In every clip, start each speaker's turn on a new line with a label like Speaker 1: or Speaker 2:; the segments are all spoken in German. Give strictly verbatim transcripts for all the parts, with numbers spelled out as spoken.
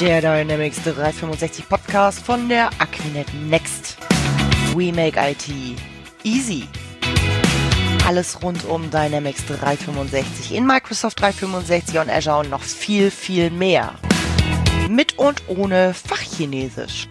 Speaker 1: Der Dynamics dreihundertfünfundsechzig Podcast von der Aquinet Next. We make I T easy. Alles rund um Dynamics dreihundertfünfundsechzig in Microsoft dreihundertfünfundsechzig und Azure und noch viel, viel mehr. Mit und ohne Fachchinesisch.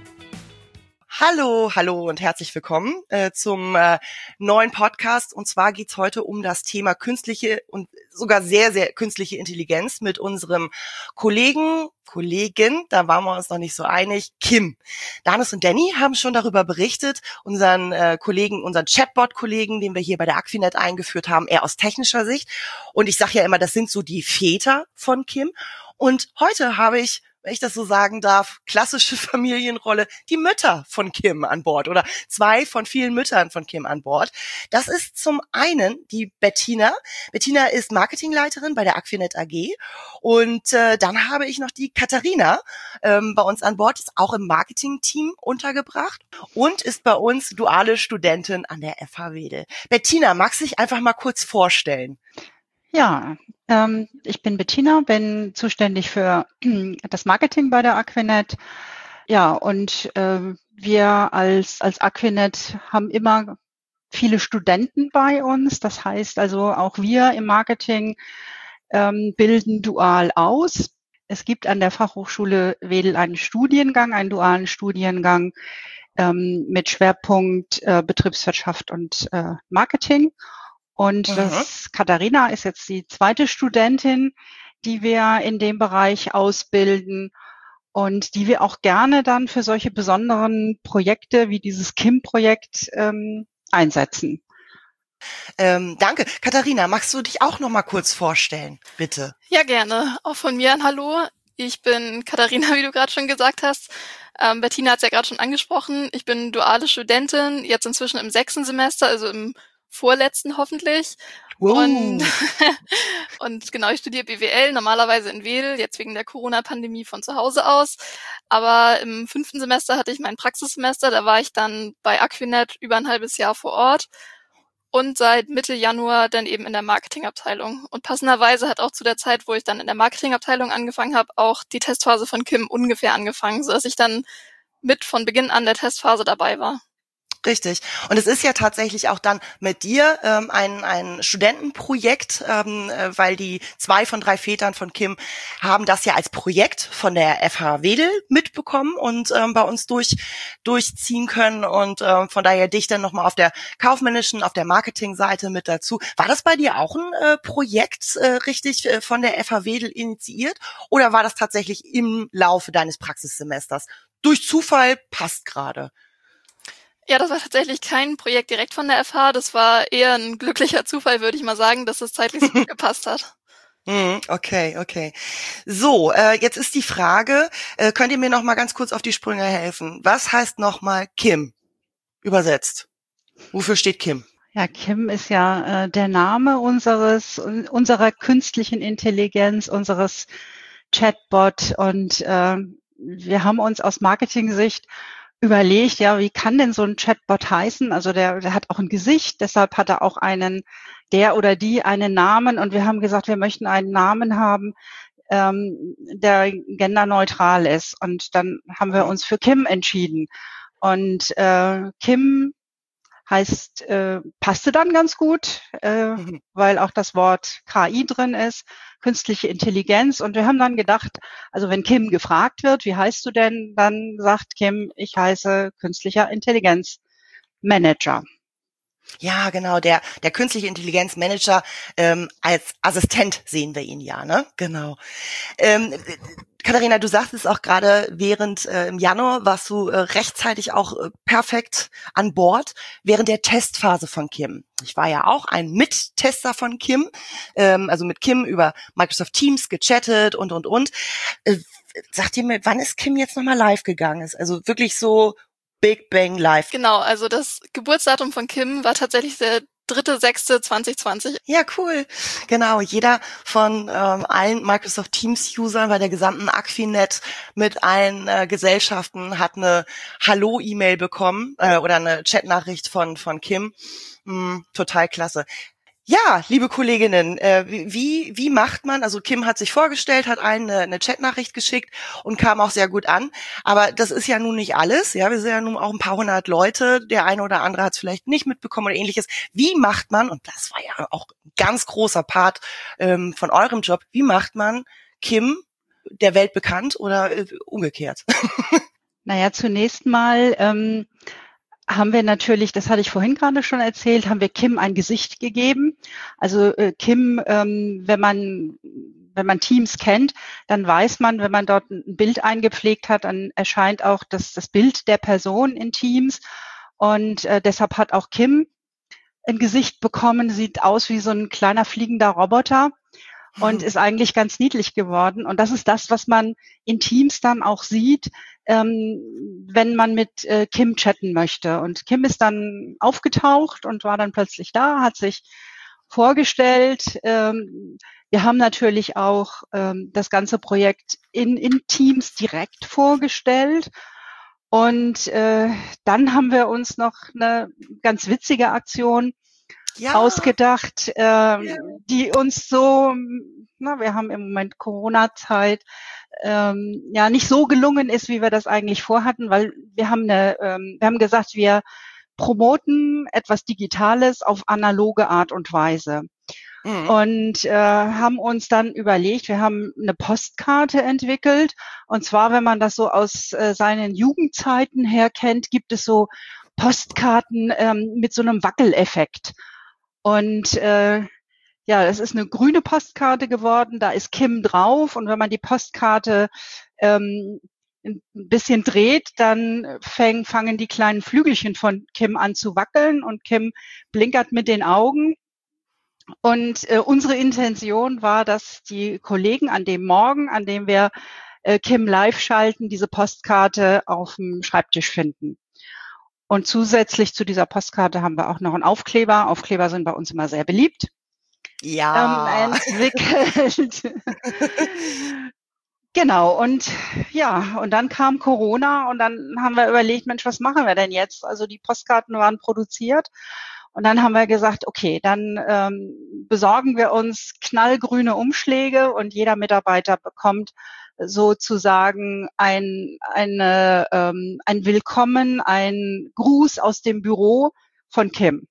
Speaker 1: Hallo, hallo und herzlich willkommen äh, zum äh, neuen Podcast. Und zwar geht's heute um das Thema künstliche und sogar sehr, sehr künstliche Intelligenz mit unserem Kollegen, Kollegin, da waren wir uns noch nicht so einig, Kim. Danis und Danny haben schon darüber berichtet, unseren äh, Kollegen, unseren Chatbot-Kollegen, den wir hier bei der Aquinet eingeführt haben, eher aus technischer Sicht. Und ich sage ja immer, das sind so die Väter von Kim. Und heute habe ich, wenn ich das so sagen darf, klassische Familienrolle, die Mütter von Kim an Bord oder zwei von vielen Müttern von Kim an Bord. Das ist zum einen die Bettina. Bettina ist Marketingleiterin bei der Aquinet A G und äh, dann habe ich noch die Katharina ähm, bei uns an Bord, ist auch im Marketing-Team untergebracht und ist bei uns duale Studentin an der F H Wedel. Bettina, magst du dich einfach mal kurz vorstellen?
Speaker 2: Ja, ähm, ich bin Bettina, bin zuständig für das Marketing bei der Aquinet. Ja, und äh, wir als als Aquinet haben immer viele Studenten bei uns. Das heißt also, auch wir im Marketing ähm, bilden dual aus. Es gibt an der Fachhochschule Wedel einen Studiengang, einen dualen Studiengang ähm, mit Schwerpunkt äh, Betriebswirtschaft und äh, Marketing. Und mhm. das Katharina ist jetzt die zweite Studentin, die wir in dem Bereich ausbilden und die wir auch gerne dann für solche besonderen Projekte wie dieses Kim-Projekt ähm, einsetzen.
Speaker 1: Ähm, danke. Katharina, magst du dich auch noch mal kurz vorstellen, bitte?
Speaker 3: Ja, gerne. Auch von mir ein Hallo. Ich bin Katharina, wie du gerade schon gesagt hast. Ähm, Bettina hat es ja gerade schon angesprochen. Ich bin duale Studentin, jetzt inzwischen im sechsten Semester, also im vorletzten hoffentlich.
Speaker 1: Wow.
Speaker 3: Und, und genau, ich studiere B W L, normalerweise in Wedel, jetzt wegen der Corona-Pandemie von zu Hause aus. Aber im fünften Semester hatte ich mein Praxissemester, da war ich dann bei Aquinet über ein halbes Jahr vor Ort und seit Mitte Januar dann eben in der Marketingabteilung. Und passenderweise hat auch zu der Zeit, wo ich dann in der Marketingabteilung angefangen habe, auch die Testphase von Kim ungefähr angefangen, sodass ich dann mit von Beginn an der Testphase dabei war.
Speaker 1: Richtig. Und es ist ja tatsächlich auch dann mit dir ähm, ein ein Studentenprojekt, ähm, äh, weil die zwei von drei Vätern von Kim haben das ja als Projekt von der F H Wedel mitbekommen und ähm, bei uns durch durchziehen können und ähm, von daher dich dann nochmal auf der kaufmännischen, auf der Marketingseite mit dazu. War das bei dir auch ein äh, Projekt äh, richtig äh, von der F H Wedel initiiert oder war das tatsächlich im Laufe deines Praxissemesters? Durch Zufall passt gerade.
Speaker 3: Ja, das war tatsächlich kein Projekt direkt von der F H. Das war eher ein glücklicher Zufall, würde ich mal sagen, dass es zeitlich so gut gepasst hat.
Speaker 1: Okay, okay. So, äh, jetzt ist die Frage, äh, könnt ihr mir noch mal ganz kurz auf die Sprünge helfen? Was heißt noch mal Kim übersetzt? Wofür steht Kim?
Speaker 2: Ja, Kim ist ja äh, der Name unseres unserer künstlichen Intelligenz, unseres Chatbot und äh, wir haben uns aus Marketing-Sicht überlegt, ja, wie kann denn so ein Chatbot heißen? Also der, der hat auch ein Gesicht, deshalb hat er auch einen, der oder die einen Namen. Und wir haben gesagt, wir möchten einen Namen haben, ähm, der genderneutral ist. Und dann haben wir uns für Kim entschieden. Und äh, Kim heißt, äh, passte dann ganz gut, äh, mhm. weil auch das Wort K I drin ist, künstliche Intelligenz. Und wir haben dann gedacht, also wenn Kim gefragt wird, wie heißt du denn, dann sagt Kim, ich heiße künstlicher Intelligenzmanager.
Speaker 1: Ja, genau, der der künstliche Intelligenzmanager, ähm, als Assistent sehen wir ihn ja, ne? Genau. Ähm, Katharina, du sagtest auch gerade, während äh, im Januar warst du äh, rechtzeitig auch äh, perfekt an Bord während der Testphase von Kim. Ich war ja auch ein Mittester von Kim, ähm, also mit Kim über Microsoft Teams gechattet und, und, und. Äh, sagt ihr mir, wann ist Kim jetzt nochmal live gegangen? Ist also wirklich so Big Bang live.
Speaker 3: Genau, also das Geburtsdatum von Kim war tatsächlich der dritter sechster zweitausendzwanzig.
Speaker 1: Ja, cool. Genau, jeder von ähm, allen Microsoft Teams-Usern bei der gesamten Aquinet mit allen äh, Gesellschaften hat eine Hallo-E-Mail bekommen äh, oder eine Chatnachricht von von Kim. Mm, total klasse. Ja, liebe Kolleginnen, äh, wie wie macht man, also Kim hat sich vorgestellt, hat allen eine, eine Chatnachricht geschickt und kam auch sehr gut an, aber das ist ja nun nicht alles, ja, wir sind ja nun auch ein paar hundert Leute, der eine oder andere hat es vielleicht nicht mitbekommen oder ähnliches. Wie macht man, und das war ja auch ein ganz großer Part ähm, von eurem Job, wie macht man Kim der Welt bekannt oder äh, umgekehrt?
Speaker 2: Naja, zunächst mal ähm, haben wir natürlich, das hatte ich vorhin gerade schon erzählt, haben wir Kim ein Gesicht gegeben. Also äh, Kim, ähm, wenn man wenn man Teams kennt, dann weiß man, wenn man dort ein Bild eingepflegt hat, dann erscheint auch das, das Bild der Person in Teams. Und äh, deshalb hat auch Kim ein Gesicht bekommen, sieht aus wie so ein kleiner fliegender Roboter und ist eigentlich ganz niedlich geworden. Und das ist das, was man in Teams dann auch sieht, ähm, wenn man mit äh, Kim chatten möchte. Und Kim ist dann aufgetaucht und war dann plötzlich da, hat sich vorgestellt. Ähm, wir haben natürlich auch ähm, das ganze Projekt in, in Teams direkt vorgestellt. Und äh, dann haben wir uns noch eine ganz witzige Aktion ja. ausgedacht, äh, ja. die uns so, na, wir haben im Moment Corona-Zeit, ähm, ja, nicht so gelungen ist, wie wir das eigentlich vorhatten, weil wir haben eine, ähm, wir haben gesagt, wir promoten etwas Digitales auf analoge Art und Weise. Mhm. Und äh, haben uns dann überlegt, wir haben eine Postkarte entwickelt. Und zwar, wenn man das so aus äh, seinen Jugendzeiten her kennt, gibt es so Postkarten ähm, mit so einem Wackeleffekt. Und äh, ja, es ist eine grüne Postkarte geworden, da ist Kim drauf. Und wenn man die Postkarte ähm, ein bisschen dreht, dann fäng, fangen die kleinen Flügelchen von Kim an zu wackeln und Kim blinkert mit den Augen. Und äh, unsere Intention war, dass die Kollegen an dem Morgen, an dem wir äh, Kim live schalten, diese Postkarte auf dem Schreibtisch finden. Und zusätzlich zu dieser Postkarte haben wir auch noch einen Aufkleber. Aufkleber sind bei uns immer sehr beliebt.
Speaker 1: Ja.
Speaker 2: Ähm, entwickelt. Genau, und ja, und dann kam Corona und dann haben wir überlegt, Mensch, was machen wir denn jetzt? Also die Postkarten waren produziert. Und dann haben wir gesagt, okay, dann ähm, besorgen wir uns knallgrüne Umschläge und jeder Mitarbeiter bekommt sozusagen ein, eine, ähm, ein Willkommen, ein Gruß aus dem Büro von Kim.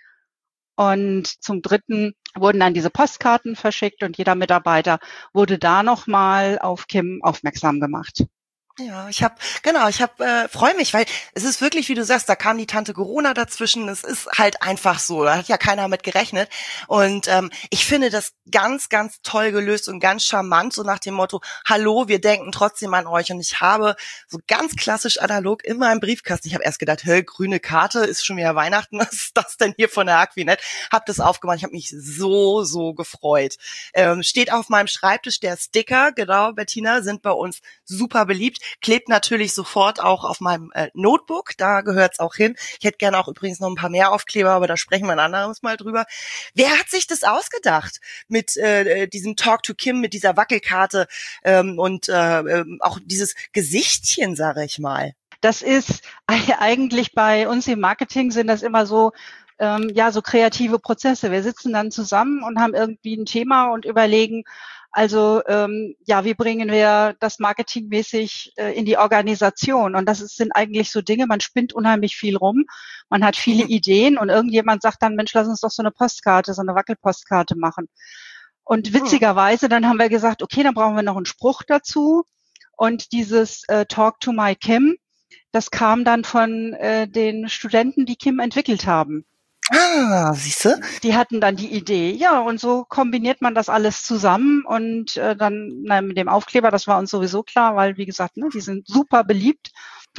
Speaker 2: Und zum Dritten wurden dann diese Postkarten verschickt und jeder Mitarbeiter wurde da nochmal auf Kim aufmerksam gemacht.
Speaker 1: Ja, ich habe genau, ich habe äh, freue mich, weil es ist wirklich, wie du sagst, da kam die Tante Corona dazwischen. Es ist halt einfach so, da hat ja keiner mit gerechnet. Und ähm, ich finde das ganz, ganz toll gelöst und ganz charmant, so nach dem Motto: Hallo, wir denken trotzdem an euch. Und ich habe so ganz klassisch analog immer im Briefkasten. Ich habe erst gedacht, hä, grüne Karte, ist schon wieder Weihnachten. Was ist das denn hier von der Aquinet? Hab das aufgemacht. Ich habe mich so, so gefreut. Ähm, steht auf meinem Schreibtisch der Sticker, genau, Bettina, sind bei uns super beliebt. Klebt natürlich sofort auch auf meinem äh, Notebook, da gehört's auch hin. Ich hätte gerne auch übrigens noch ein paar mehr Aufkleber, aber da sprechen wir ein anderes Mal drüber. Wer hat sich das ausgedacht mit äh, diesem Talk to Kim, mit dieser Wackelkarte ähm, und äh, äh, auch dieses Gesichtchen, sage ich mal?
Speaker 2: Das ist eigentlich bei uns im Marketing sind das immer so, ähm, ja, so kreative Prozesse. Wir sitzen dann zusammen und haben irgendwie ein Thema und überlegen, also ähm, ja, wie bringen wir das marketingmäßig äh, in die Organisation? Und das ist, sind eigentlich so Dinge, man spinnt unheimlich viel rum, man hat viele Ideen und irgendjemand sagt dann, Mensch, lass uns doch so eine Postkarte, so eine Wackelpostkarte machen. Und witzigerweise, dann haben wir gesagt, okay, dann brauchen wir noch einen Spruch dazu. Und dieses äh, Talk to my Kim, das kam dann von äh, den Studenten, die Kim entwickelt haben.
Speaker 1: Ah, siehst du?
Speaker 2: Die hatten dann die Idee, ja, und so kombiniert man das alles zusammen und äh, dann na, mit dem Aufkleber, das war uns sowieso klar, weil, wie gesagt, ne, die sind super beliebt.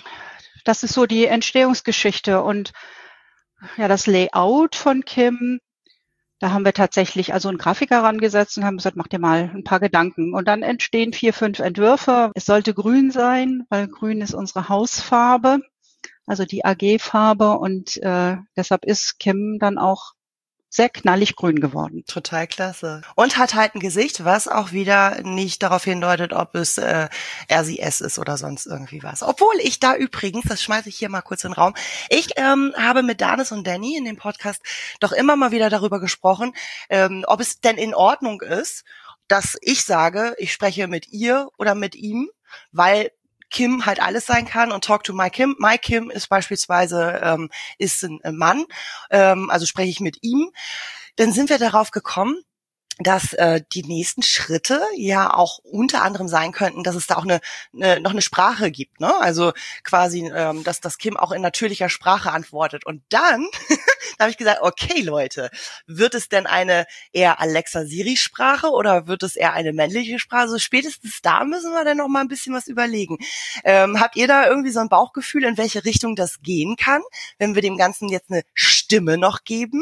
Speaker 2: Das ist so die Entstehungsgeschichte und ja, das Layout von Kim, da haben wir tatsächlich also einen Grafiker rangesetzt und haben gesagt, mach dir mal ein paar Gedanken. Und dann entstehen vier, fünf Entwürfe. Es sollte grün sein, weil grün ist unsere Hausfarbe. Also die A G-Farbe und äh, deshalb ist Kim dann auch sehr knallig grün geworden.
Speaker 1: Total klasse. Und hat halt ein Gesicht, was auch wieder nicht darauf hindeutet, ob es äh, R C S ist oder sonst irgendwie was. Obwohl ich da übrigens, das schmeiße ich hier mal kurz in den Raum, ich ähm, habe mit Danis und Danny in dem Podcast doch immer mal wieder darüber gesprochen, ähm, ob es denn in Ordnung ist, dass ich sage, ich spreche mit ihr oder mit ihm, weil Kim halt alles sein kann und Talk to my Kim. My Kim ist beispielsweise ähm, ist ein Mann, ähm, also spreche ich mit ihm. Dann sind wir darauf gekommen, dass äh, die nächsten Schritte ja auch unter anderem sein könnten, dass es da auch eine, eine noch eine Sprache gibt, ne? Also quasi, ähm, dass das Kim auch in natürlicher Sprache antwortet. Und dann da habe ich gesagt, okay Leute, wird es denn eine eher Alexa-Siri-Sprache oder wird es eher eine männliche Sprache? Also spätestens da müssen wir dann noch mal ein bisschen was überlegen. Ähm, habt ihr da irgendwie so ein Bauchgefühl, in welche Richtung das gehen kann, wenn wir dem Ganzen jetzt eine Stimme noch geben?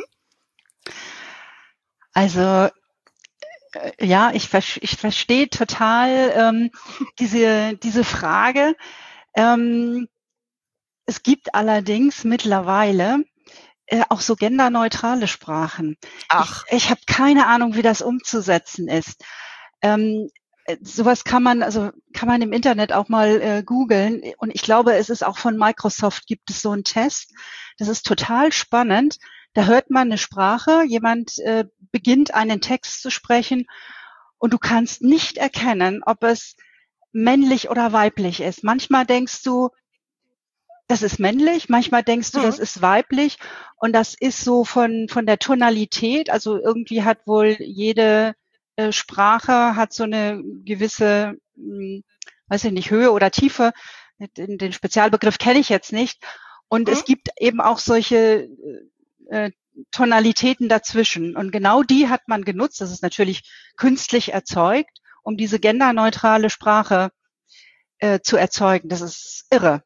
Speaker 2: Also ja, ich, ich verstehe total ähm, diese, diese Frage. Ähm, es gibt allerdings mittlerweile äh, auch so genderneutrale Sprachen.
Speaker 1: Ach.
Speaker 2: Ich, ich habe keine Ahnung, wie das umzusetzen ist. Ähm, sowas kann man, also kann man im Internet auch mal äh, googeln. Und ich glaube, es ist auch von Microsoft gibt es so einen Test. Das ist total spannend. Da hört man eine Sprache, jemand äh, beginnt einen Text zu sprechen und du kannst nicht erkennen, ob es männlich oder weiblich ist. Manchmal denkst du, das ist männlich, manchmal denkst du, mhm. das ist weiblich und das ist so von von der Tonalität, also irgendwie hat wohl jede äh, Sprache hat so eine gewisse, mh, weiß ich nicht, Höhe oder Tiefe, den, den Spezialbegriff kenne ich jetzt nicht und mhm. es gibt eben auch solche äh, Tonalitäten dazwischen. Und genau die hat man genutzt. Das ist natürlich künstlich erzeugt, um diese genderneutrale Sprache äh, zu erzeugen. Das ist irre.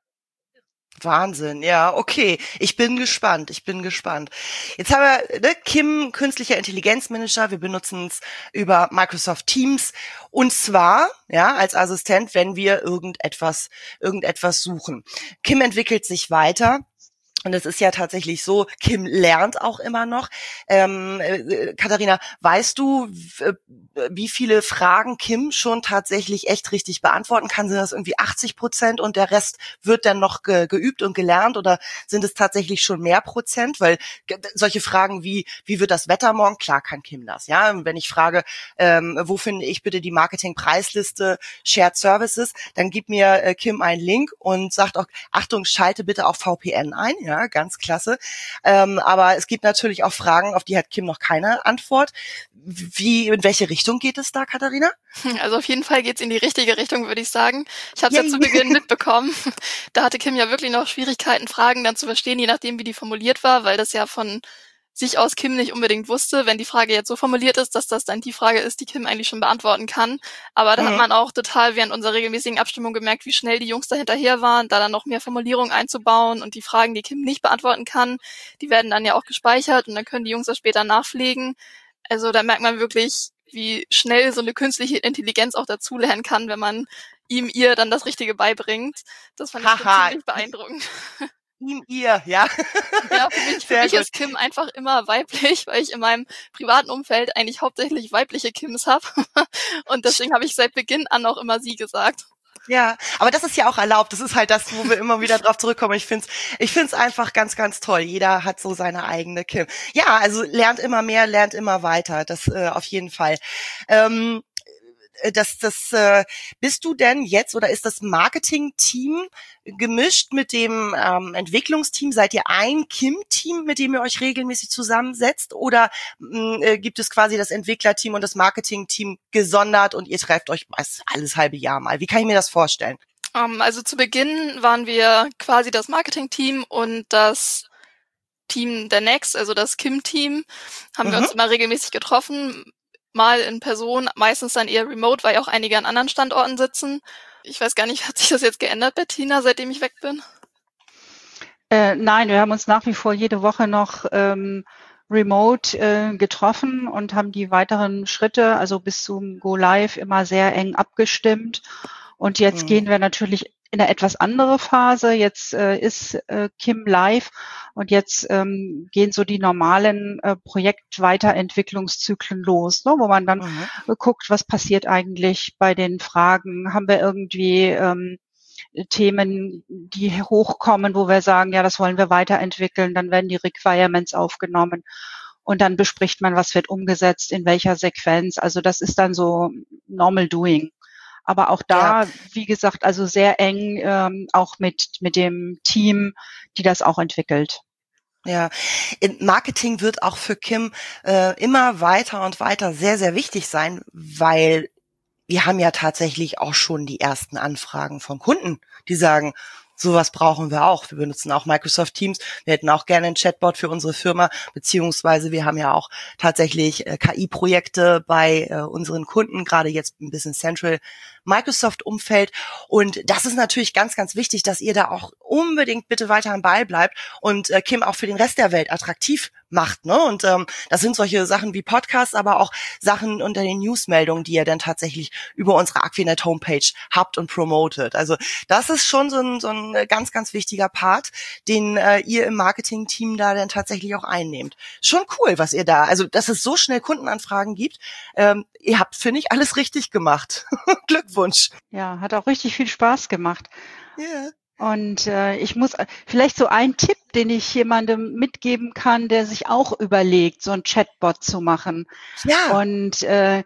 Speaker 1: Wahnsinn, ja, okay. Ich bin gespannt, ich bin gespannt. Jetzt haben wir ne, Kim, künstlicher Intelligenzmanager, wir benutzen es über Microsoft Teams und zwar, ja, als Assistent, wenn wir irgendetwas, irgendetwas suchen. Kim entwickelt sich weiter. Und es ist ja tatsächlich so, Kim lernt auch immer noch. Ähm, äh, Katharina, weißt du, w- wie viele Fragen Kim schon tatsächlich echt richtig beantworten kann? Sind das irgendwie achtzig Prozent und der Rest wird dann noch ge- geübt und gelernt oder sind es tatsächlich schon mehr Prozent? Weil ge- solche Fragen wie, wie wird das Wetter morgen? Klar kann Kim das, ja. Und wenn ich frage, ähm, wo finde ich bitte die Marketing-Preisliste Shared Services, dann gibt mir äh, Kim einen Link und sagt auch, Achtung, schalte bitte auch V P N ein. Ja, ganz klasse. Ähm, aber es gibt natürlich auch Fragen, auf die hat Kim noch keine Antwort. Wie, in welche Richtung geht es da, Katharina?
Speaker 3: Also auf jeden Fall geht's in die richtige Richtung, würde ich sagen. Ich habe es ja zu Beginn mitbekommen. Da hatte Kim ja wirklich noch Schwierigkeiten, Fragen dann zu verstehen, je nachdem, wie die formuliert war, weil das ja von sich aus Kim nicht unbedingt wusste, wenn die Frage jetzt so formuliert ist, dass das dann die Frage ist, die Kim eigentlich schon beantworten kann. Aber da mhm. hat man auch total während unserer regelmäßigen Abstimmung gemerkt, wie schnell die Jungs da hinterher waren, da dann noch mehr Formulierungen einzubauen und die Fragen, die Kim nicht beantworten kann, die werden dann ja auch gespeichert und dann können die Jungs das später nachpflegen. Also da merkt man wirklich, wie schnell so eine künstliche Intelligenz auch dazulernen kann, wenn man ihm, ihr dann das Richtige beibringt. Das fand ich schon ziemlich beeindruckend.
Speaker 1: Ihm, ihr, ja.
Speaker 3: Ja, für mich, für mich ist Kim einfach immer weiblich, weil ich in meinem privaten Umfeld eigentlich hauptsächlich weibliche Kims habe. Und deswegen habe ich seit Beginn an auch immer sie gesagt.
Speaker 1: Ja, aber das ist ja auch erlaubt. Das ist halt das, wo wir immer wieder drauf zurückkommen. Ich find's, ich find's einfach ganz, ganz toll. Jeder hat so seine eigene Kim. Ja, also lernt immer mehr, lernt immer weiter. Das äh, auf jeden Fall. Ähm, Das, das, äh, bist du denn jetzt oder ist das Marketing-Team gemischt mit dem ähm, Entwicklungsteam? Seid ihr ein Kim-Team, mit dem ihr euch regelmäßig zusammensetzt? Oder mh, äh, gibt es quasi das Entwicklerteam und das Marketing-Team gesondert und ihr trefft euch meist alles halbe Jahr mal? Wie kann ich mir das vorstellen?
Speaker 3: Um, also zu Beginn waren wir quasi das Marketing-Team und das Team der Next, also das Kim-Team, haben mhm. wir uns immer regelmäßig getroffen. Mal in Person, meistens dann eher remote, weil auch einige an anderen Standorten sitzen. Ich weiß gar nicht, hat sich das jetzt geändert, Bettina, seitdem ich weg bin?
Speaker 2: Äh, nein, wir haben uns nach wie vor jede Woche noch ähm, remote äh, getroffen und haben die weiteren Schritte, also bis zum Go Live, immer sehr eng abgestimmt. Und jetzt mhm. gehen wir natürlich in einer etwas andere Phase. Jetzt äh, ist äh, Kim live und jetzt ähm, gehen so die normalen äh, Projektweiterentwicklungszyklen los, ne, wo man dann
Speaker 1: Mhm.
Speaker 2: äh, guckt, was passiert eigentlich bei den Fragen. Haben wir irgendwie ähm, Themen, die hochkommen, wo wir sagen, ja, das wollen wir weiterentwickeln, dann werden die Requirements aufgenommen und dann bespricht man, was wird umgesetzt, in welcher Sequenz. Also das ist dann so normal doing. Aber auch da,
Speaker 1: Ja.
Speaker 2: wie gesagt, also sehr eng ähm, auch mit mit dem Team, die das auch entwickelt.
Speaker 1: Ja, in Marketing wird auch für Kim äh, immer weiter und weiter sehr, sehr wichtig sein, weil wir haben ja tatsächlich auch schon die ersten Anfragen von Kunden, die sagen, sowas brauchen wir auch. Wir benutzen auch Microsoft Teams. Wir hätten auch gerne einen Chatbot für unsere Firma, beziehungsweise wir haben ja auch tatsächlich äh, K I-Projekte bei äh, unseren Kunden, gerade jetzt im Business Central Microsoft-Umfeld. Und das ist natürlich ganz, ganz wichtig, dass ihr da auch unbedingt bitte weiter am Ball bleibt und äh, Kim auch für den Rest der Welt attraktiv macht, ne? Und ähm, das sind solche Sachen wie Podcasts, aber auch Sachen unter den Newsmeldungen, die ihr dann tatsächlich über unsere Aquinet Homepage habt und promotet. Also das ist schon so ein, so ein ganz, ganz wichtiger Part, den äh, ihr im Marketing-Team da dann tatsächlich auch einnehmt. Schon cool, was ihr da, also dass es so schnell Kundenanfragen gibt. Ähm, ihr habt, finde ich, alles richtig gemacht. Glückwunsch.
Speaker 2: Ja, hat auch richtig viel Spaß gemacht.
Speaker 1: Ja. Yeah.
Speaker 2: Und äh, ich muss vielleicht so ein Tipp, den ich jemandem mitgeben kann, der sich auch überlegt, so ein Chatbot zu machen.
Speaker 1: Ja.
Speaker 2: Und äh,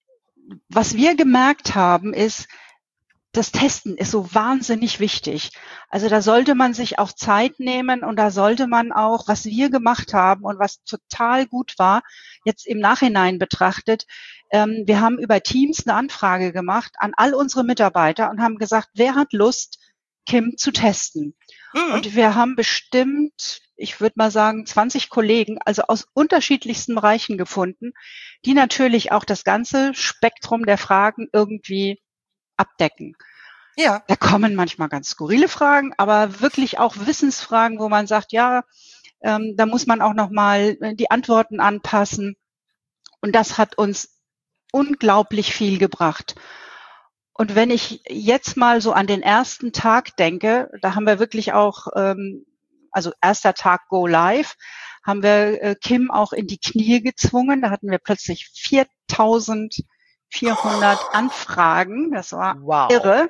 Speaker 2: was wir gemerkt haben, ist, das Testen ist so wahnsinnig wichtig. Also da sollte man sich auch Zeit nehmen und da sollte man auch, was wir gemacht haben und was total gut war, jetzt im Nachhinein betrachtet, ähm, wir haben über Teams eine Anfrage gemacht an all unsere Mitarbeiter und haben gesagt, wer hat Lust, Kim zu testen? Mhm. Und wir haben bestimmt, ich würde mal sagen, zwanzig Kollegen, also aus unterschiedlichsten Bereichen gefunden, die natürlich auch das ganze Spektrum der Fragen irgendwie abdecken.
Speaker 1: Ja.
Speaker 2: Da kommen manchmal ganz skurrile Fragen, aber wirklich auch Wissensfragen, wo man sagt, ja, ähm, da muss man auch nochmal die Antworten anpassen. Und das hat uns unglaublich viel gebracht. Und wenn ich jetzt mal so an den ersten Tag denke, da haben wir wirklich auch, ähm, also erster Tag Go Live, haben wir äh, Kim auch in die Knie gezwungen. Da hatten wir plötzlich viertausendvierhundert oh. Anfragen. Das war wow. irre.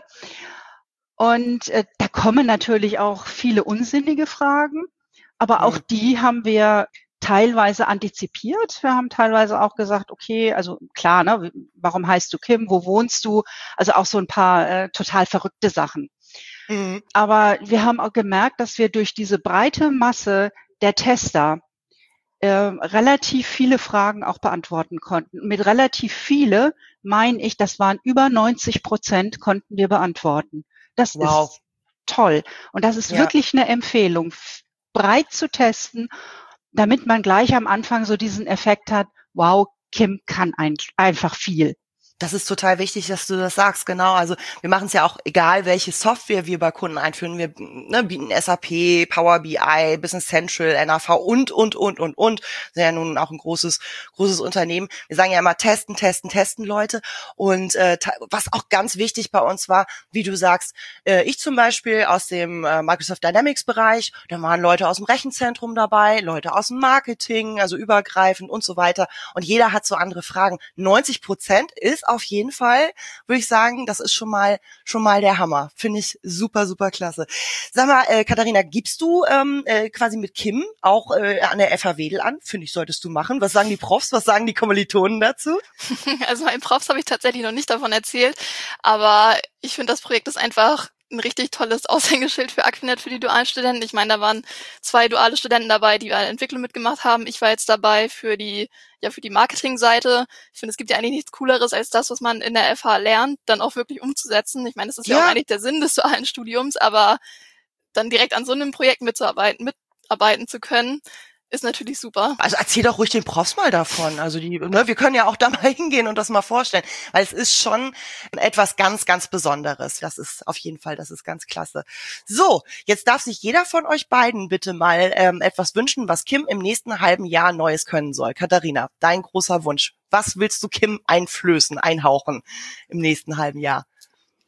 Speaker 2: Und äh, da kommen natürlich auch viele unsinnige Fragen, aber auch die haben wir teilweise antizipiert. Wir haben teilweise auch gesagt, okay, also klar, ne, warum heißt du Kim, wo wohnst du? Also auch so ein paar äh, total verrückte Sachen. Mhm. Aber wir haben auch gemerkt, dass wir durch diese breite Masse der Tester äh, relativ viele Fragen auch beantworten konnten. Und mit relativ viele meine ich, das waren über neunzig Prozent konnten wir beantworten. Das wow. ist toll. Und das ist ja. wirklich eine Empfehlung, breit zu testen, damit man gleich am Anfang so diesen Effekt hat, wow, Kim kann ein, einfach viel.
Speaker 1: Das ist total wichtig, dass du das sagst, genau. Also wir machen es ja auch, egal welche Software wir bei Kunden einführen. Wir ne, bieten S A P, Power B I, Business Central, N A V und, und, und, und, und. Das ist ja nun auch ein großes, großes Unternehmen. Wir sagen ja immer testen, testen, testen, Leute. Und äh, was auch ganz wichtig bei uns war, wie du sagst, äh, ich zum Beispiel aus dem äh, Microsoft Dynamics-Bereich, da waren Leute aus dem Rechenzentrum dabei, Leute aus dem Marketing, also übergreifend und so weiter. Und jeder hat so andere Fragen. neunzig Prozent ist auf jeden Fall, würde ich sagen, das ist schon mal schon mal der Hammer. Finde ich super, super klasse. Sag mal, äh, Katharina, gibst du ähm, äh, quasi mit Kim auch äh, an der F H Wedel an? Finde ich, solltest du machen. Was sagen die Profs, was sagen die Kommilitonen dazu?
Speaker 3: Also meinen Profs habe ich tatsächlich noch nicht davon erzählt, aber ich finde, das Projekt ist einfach ein richtig tolles Aushängeschild für Aquinet, für die dualen Studenten. Ich meine, da waren zwei duale Studenten dabei, die eine Entwicklung mitgemacht haben. Ich war jetzt dabei für die, ja, für die Marketingseite. Ich finde, es gibt ja eigentlich nichts Cooleres, als das, was man in der F H lernt, dann auch wirklich umzusetzen. Ich meine, das ist ja, ja auch eigentlich der Sinn des dualen Studiums, aber dann direkt an so einem Projekt mitzuarbeiten, mitarbeiten zu können, ist natürlich super.
Speaker 1: Also erzähl doch ruhig den Profs mal davon. Also die, ne, wir können ja auch da mal hingehen und das mal vorstellen, weil es ist schon etwas ganz, ganz Besonderes. Das ist auf jeden Fall, das ist ganz klasse. So, jetzt darf sich jeder von euch beiden bitte mal ähm, etwas wünschen, was Kim im nächsten halben Jahr Neues können soll. Katharina, dein großer Wunsch. Was willst du Kim einflößen, einhauchen im nächsten halben Jahr?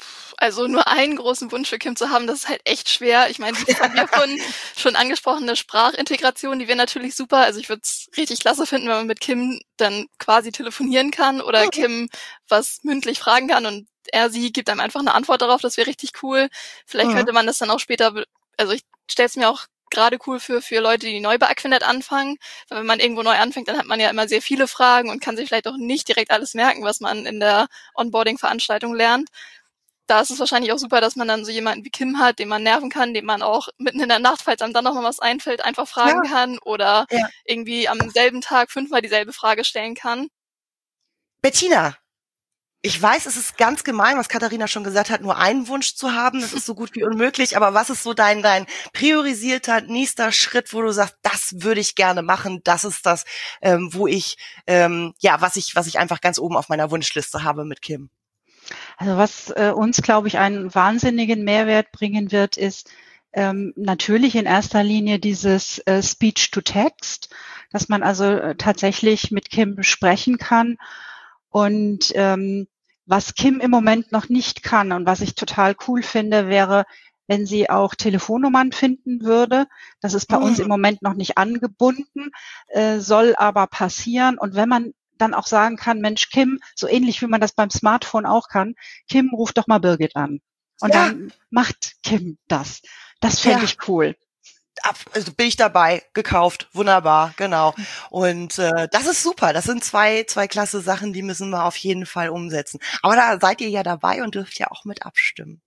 Speaker 3: Also nur einen großen Wunsch für Kim zu haben, das ist halt echt schwer. Ich meine, die von mir von schon angesprochene Sprachintegration, die wäre natürlich super. Also ich würde es richtig klasse finden, wenn man mit Kim dann quasi telefonieren kann oder okay. Kim was mündlich fragen kann und er, sie gibt einem einfach eine Antwort darauf. Das wäre richtig cool. Vielleicht mhm. könnte man das dann auch später, also ich stelle es mir auch gerade cool für für Leute, die neu bei Aquinet anfangen. Weil wenn man irgendwo neu anfängt, dann hat man ja immer sehr viele Fragen und kann sich vielleicht auch nicht direkt alles merken, was man in der Onboarding-Veranstaltung lernt. Da ist es wahrscheinlich auch super, dass man dann so jemanden wie Kim hat, den man nerven kann, den man auch mitten in der Nacht, falls einem dann noch mal was einfällt, einfach fragen ja. kann oder ja. irgendwie am selben Tag fünfmal dieselbe Frage stellen kann.
Speaker 1: Bettina, ich weiß, es ist ganz gemein, was Katharina schon gesagt hat, nur einen Wunsch zu haben, das ist so gut wie unmöglich, aber was ist so dein dein priorisierter nächster Schritt, wo du sagst, das würde ich gerne machen, das ist das, ähm, wo ich, ähm, ja, was ich was ich einfach ganz oben auf meiner Wunschliste habe mit Kim?
Speaker 2: Also was äh, uns, glaube ich, einen wahnsinnigen Mehrwert bringen wird, ist ähm, natürlich in erster Linie dieses äh, Speech-to-Text, dass man also äh, tatsächlich mit Kim sprechen kann. Und ähm, was Kim im Moment noch nicht kann und was ich total cool finde, wäre, wenn sie auch Telefonnummern finden würde. Das ist bei mhm. uns im Moment noch nicht angebunden, äh, soll aber passieren. Und wenn man dann auch sagen kann, Mensch, Kim, so ähnlich wie man das beim Smartphone auch kann, Kim, ruf doch mal Birgit an. Und ja. dann macht Kim das. Das fände ja. ich cool.
Speaker 1: Also bin ich dabei, gekauft, wunderbar, genau. Und äh, das ist super, das sind zwei zwei klasse Sachen, die müssen wir auf jeden Fall umsetzen. Aber da seid ihr ja dabei und dürft ja auch mit abstimmen.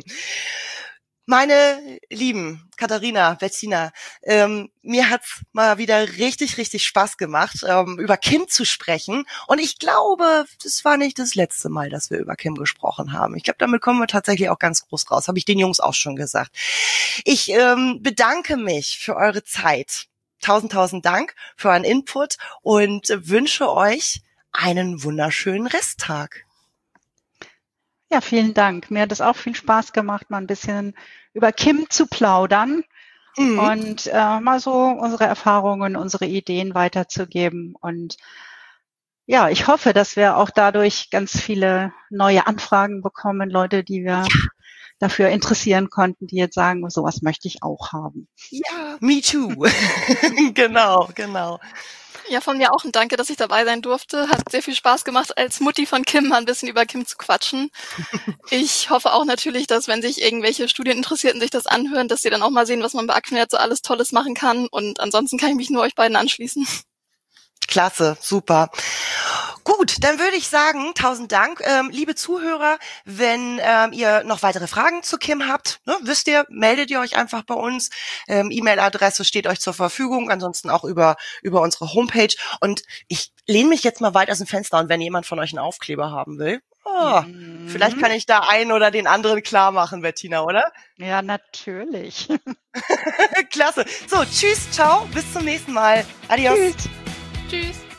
Speaker 1: Meine Lieben, Katharina, Bettina, ähm, mir hat's mal wieder richtig, richtig Spaß gemacht, ähm, über Kim zu sprechen. Und ich glaube, das war nicht das letzte Mal, dass wir über Kim gesprochen haben. Ich glaube, damit kommen wir tatsächlich auch ganz groß raus. Habe ich den Jungs auch schon gesagt. Ich ähm, bedanke mich für eure Zeit. Tausend, tausend Dank für euren Input und wünsche euch einen wunderschönen Resttag.
Speaker 2: Ja, vielen Dank. Mir hat es auch viel Spaß gemacht, mal ein bisschen über Kim zu plaudern mhm. und äh, mal so unsere Erfahrungen, unsere Ideen weiterzugeben. Und ja, ich hoffe, dass wir auch dadurch ganz viele neue Anfragen bekommen, Leute, die wir ja. dafür interessieren konnten, die jetzt sagen, sowas möchte ich auch haben.
Speaker 1: Ja, me too. Genau, genau.
Speaker 3: Ja, von mir auch ein Danke, dass ich dabei sein durfte. Hat sehr viel Spaß gemacht, als Mutti von Kim mal ein bisschen über Kim zu quatschen. Ich hoffe auch natürlich, dass, wenn sich irgendwelche Studieninteressierten sich das anhören, dass sie dann auch mal sehen, was man bei Aquinet so alles Tolles machen kann. Und ansonsten kann ich mich nur euch beiden anschließen.
Speaker 1: Klasse, super. Gut, dann würde ich sagen, tausend Dank. Ähm, liebe Zuhörer, wenn ähm, ihr noch weitere Fragen zu Kim habt, ne, wisst ihr, meldet ihr euch einfach bei uns. Ähm, E-Mail-Adresse steht euch zur Verfügung, ansonsten auch über über unsere Homepage. Und ich lehne mich jetzt mal weit aus dem Fenster und wenn jemand von euch einen Aufkleber haben will, oh, mhm. vielleicht kann ich da einen oder den anderen klar machen, Bettina, oder?
Speaker 2: Ja, natürlich.
Speaker 1: Klasse. So, tschüss, ciao, bis zum nächsten Mal. Adios.
Speaker 2: Tschüss.
Speaker 3: Tschüss.